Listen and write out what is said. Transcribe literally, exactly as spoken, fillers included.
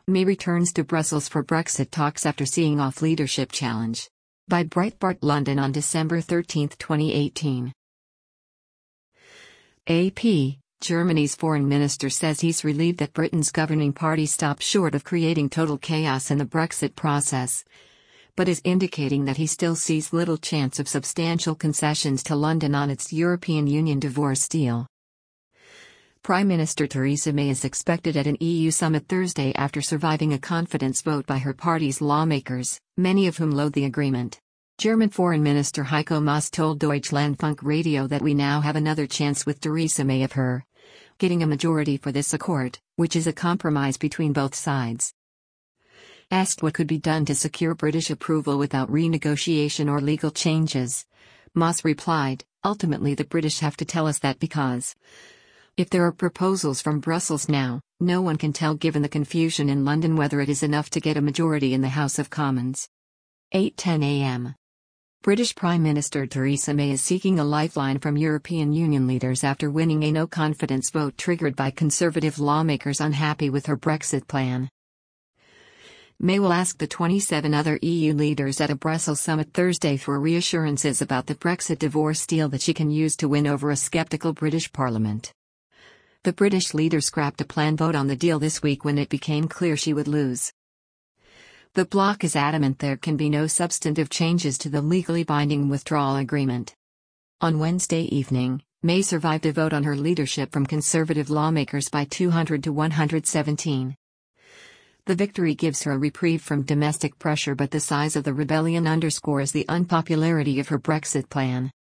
May returns to Brussels for Brexit talks after seeing off leadership challenge. By Breitbart London on December thirteenth, twenty eighteen. A P, Germany's foreign minister says he's relieved that Britain's governing party stopped short of creating total chaos in the Brexit process, but is indicating that he still sees little chance of substantial concessions to London on its European Union divorce deal. Prime Minister Theresa May is expected at an E U summit Thursday after surviving a confidence vote by her party's lawmakers, many of whom loathe the agreement. German Foreign Minister Heiko Maas told Deutschlandfunk Radio that we now have another chance with Theresa May of her getting a majority for this accord, which is a compromise between both sides. Asked what could be done to secure British approval without renegotiation or legal changes, Maas replied, "Ultimately the British have to tell us that because if there are proposals from Brussels now, no one can tell given the confusion in London whether it is enough to get a majority in the House of Commons." eight ten a m British Prime Minister Theresa May is seeking a lifeline from European Union leaders after winning a no-confidence vote triggered by Conservative lawmakers unhappy with her Brexit plan. May will ask the twenty-seven other E U leaders at a Brussels summit Thursday for reassurances about the Brexit divorce deal that she can use to win over a sceptical British Parliament. The British leader scrapped a planned vote on the deal this week when it became clear she would lose. The bloc is adamant there can be no substantive changes to the legally binding withdrawal agreement. On Wednesday evening, May survived a vote on her leadership from Conservative lawmakers by two hundred to one hundred seventeen. The victory gives her a reprieve from domestic pressure, but the size of the rebellion underscores the unpopularity of her Brexit plan.